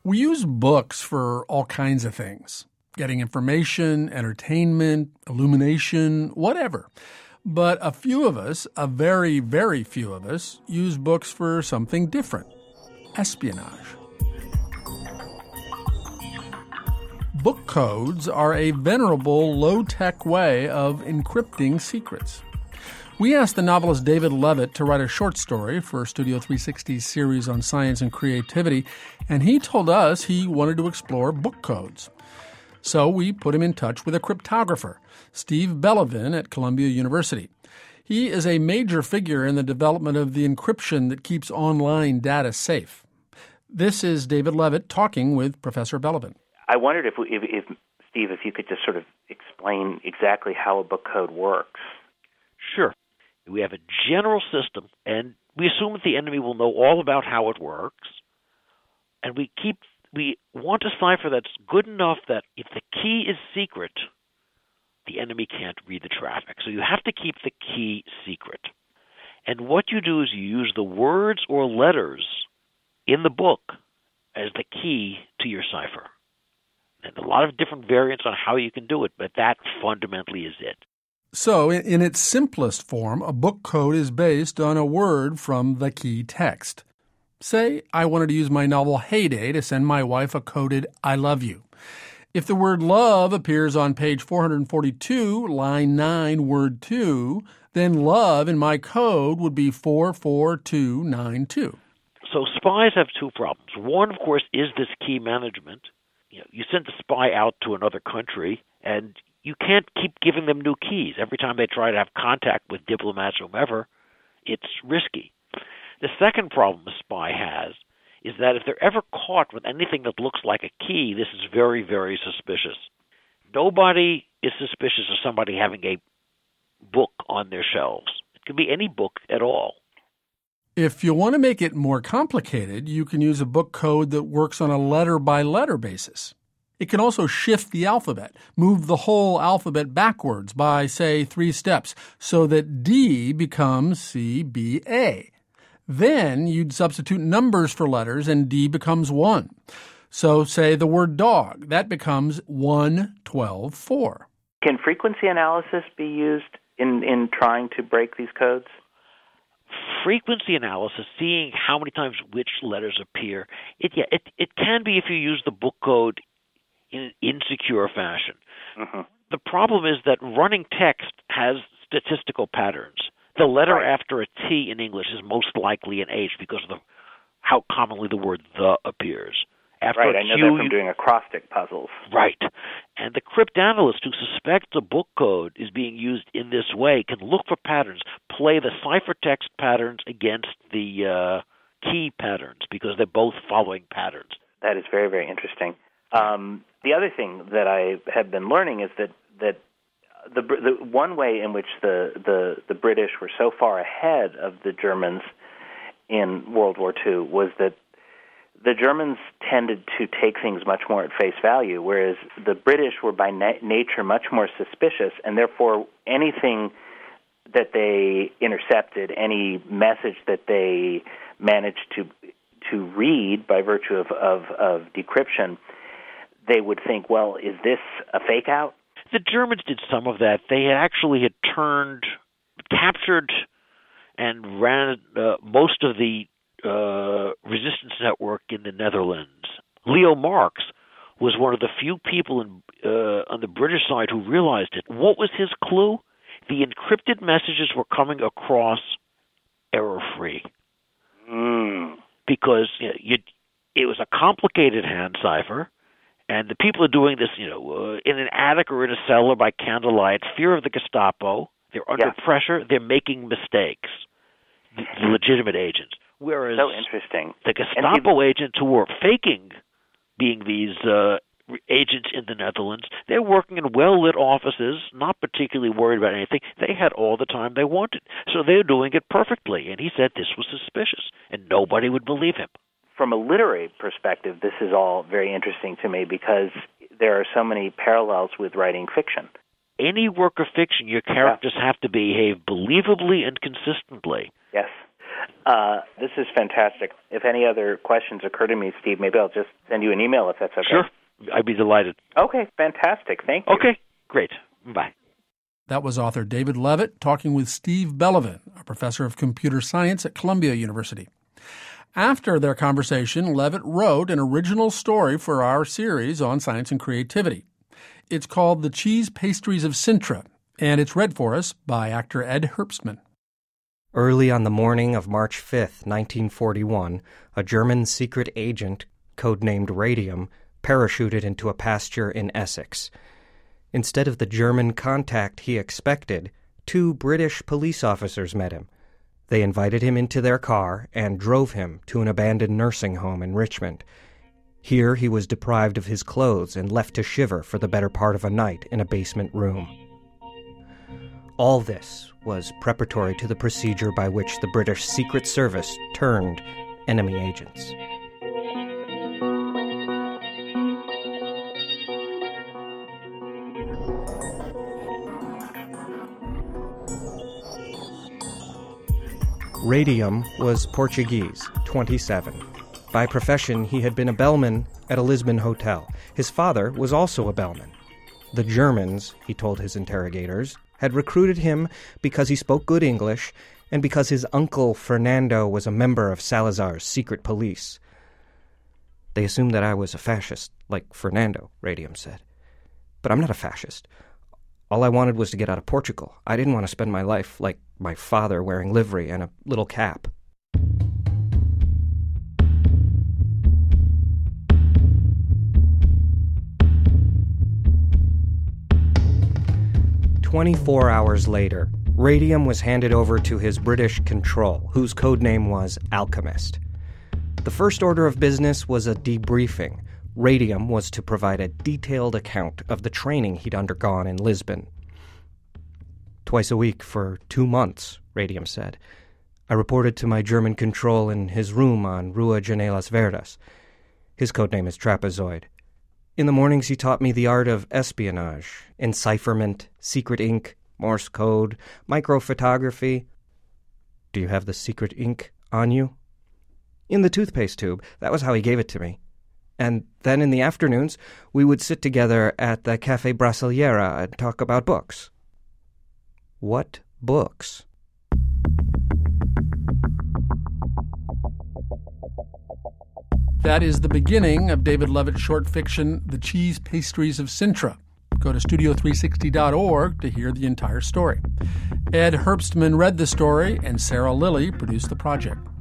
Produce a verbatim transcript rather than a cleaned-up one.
We use books for all kinds of things, getting information, entertainment, illumination, whatever. But a few of us, a very, very few of us, use books for something different, espionage. Book codes are a venerable, low-tech way of encrypting secrets. We asked the novelist David Levitt to write a short story for Studio three sixty's series on science and creativity, and he told us he wanted to explore book codes. So we put him in touch with a cryptographer, Steve Bellevin at Columbia University. He is a major figure in the development of the encryption that keeps online data safe. This is David Levitt talking with Professor Bellevin. I wondered if, if, if, Steve, if you could just sort of explain exactly how a book code works. Sure. We have a general system, and we assume that the enemy will know all about how it works, and we keep we want a cipher that's good enough that if the key is secret, the enemy can't read the traffic. So you have to keep the key secret. And what you do is you use the words or letters in the book as the key to your cipher. And a lot of different variants on how you can do it, but that fundamentally is it. So, in its simplest form, a book code is based on a word from the key text. Say I wanted to use my novel Heyday to send my wife a coded I love you. If the word love appears on page four forty-two, line nine, word two, then love in my code would be four four two nine two. So spies have two problems. One, of course, is this key management. You know, you send a spy out to another country, and you can't keep giving them new keys. Every time they try to have contact with diplomats or whomever, it's risky. The second problem a spy has is that if they're ever caught with anything that looks like a key, this is very, very suspicious. Nobody is suspicious of somebody having a book on their shelves. It could be any book at all. If you want to make it more complicated, you can use a book code that works on a letter-by-letter basis. It can also shift the alphabet, move the whole alphabet backwards by, say, three steps, so that D becomes C B A. Then you'd substitute numbers for letters, and D becomes one. So, say the word dog. That becomes one twelve four. Can frequency analysis be used in, in trying to break these codes? Frequency analysis, seeing how many times which letters appear, it yeah, it, it can be if you use the book code in an insecure fashion. Mm-hmm. The problem is that running text has statistical patterns. The letter right. after a T in English is most likely an H because of the, how commonly the word the appears. After right, a I know Q, that from doing acrostic puzzles. Right. And the cryptanalyst who suspects a book code is being used in this way can look for patterns, play the ciphertext patterns against the uh, key patterns because they're both following patterns. That is very, very interesting. Um, the other thing that I have been learning is that that the, the one way in which the, the, the British were so far ahead of the Germans in World War Two was that the Germans tended to take things much more at face value, whereas the British were by na- nature much more suspicious, and therefore anything that they intercepted, any message that they managed to to read by virtue of, of, of decryption, they would think, well, is this a fake out? The Germans did some of that. They had actually had turned, captured, and ran uh, most of the uh, resistance network in the Netherlands. Leo Marx was one of the few people in, uh, on the British side who realized it. What was his clue? The encrypted messages were coming across error-free. Mm. Because you know, you, it was a complicated hand cipher, and the people are doing this, you know, uh, in an attic or in a cellar by candlelight, fear of the Gestapo. They're under yeah. pressure. They're making mistakes, the, the legitimate agents. Whereas so interesting. the Gestapo agents who were faking being these uh, agents in the Netherlands, they're working in well-lit offices, not particularly worried about anything. They had all the time they wanted. So they're doing it perfectly. And he said this was suspicious, and nobody would believe him. From a literary perspective, this is all very interesting to me because there are so many parallels with writing fiction. Any work of fiction, your characters yeah. have to behave believably and consistently. Yes. Uh, this is fantastic. If any other questions occur to me, Steve, maybe I'll just send you an email if that's okay. Sure. I'd be delighted. Okay, fantastic. Thank you. Okay, great. Bye. That was author David Levitt talking with Steve Bellevin, a professor of computer science at Columbia University. After their conversation, Levitt wrote an original story for our series on science and creativity. It's called The Cheese Pastries of Sintra, and it's read for us by actor Ed Herbstman. Early on the morning of March fifth, nineteen forty-one, a German secret agent, codenamed Radium, parachuted into a pasture in Essex. Instead of the German contact he expected, two British police officers met him. They invited him into their car and drove him to an abandoned nursing home in Richmond. Here he was deprived of his clothes and left to shiver for the better part of a night in a basement room. All this was preparatory to the procedure by which the British Secret Service turned enemy agents. Radium was Portuguese, twenty-seven. By profession, he had been a bellman at a Lisbon hotel. His father was also a bellman. The Germans, he told his interrogators, had recruited him because he spoke good English and because his uncle Fernando was a member of Salazar's secret police. They assumed that I was a fascist, like Fernando, Radium said. But I'm not a fascist. All I wanted was to get out of Portugal. I didn't want to spend my life like my father wearing livery and a little cap. Twenty-four hours later, Radium was handed over to his British control, whose codename was Alchemist. The first order of business was a debriefing. Radium was to provide a detailed account of the training he'd undergone in Lisbon. Twice a week for two months, Radium said. I reported to my German control in his room on Rua Janelas Verdes. His codename is Trapezoid. In the mornings he taught me the art of espionage, encipherment, secret ink, Morse code, microphotography. Do you have the secret ink on you? In the toothpaste tube. That was how he gave it to me. And then in the afternoons, we would sit together at the Café Brasiliera and talk about books. What books? That is the beginning of David Levitt's short fiction, The Cheese Pastries of Sintra. Go to studio three sixty dot org to hear the entire story. Ed Herbstman read the story, and Sarah Lilly produced the project.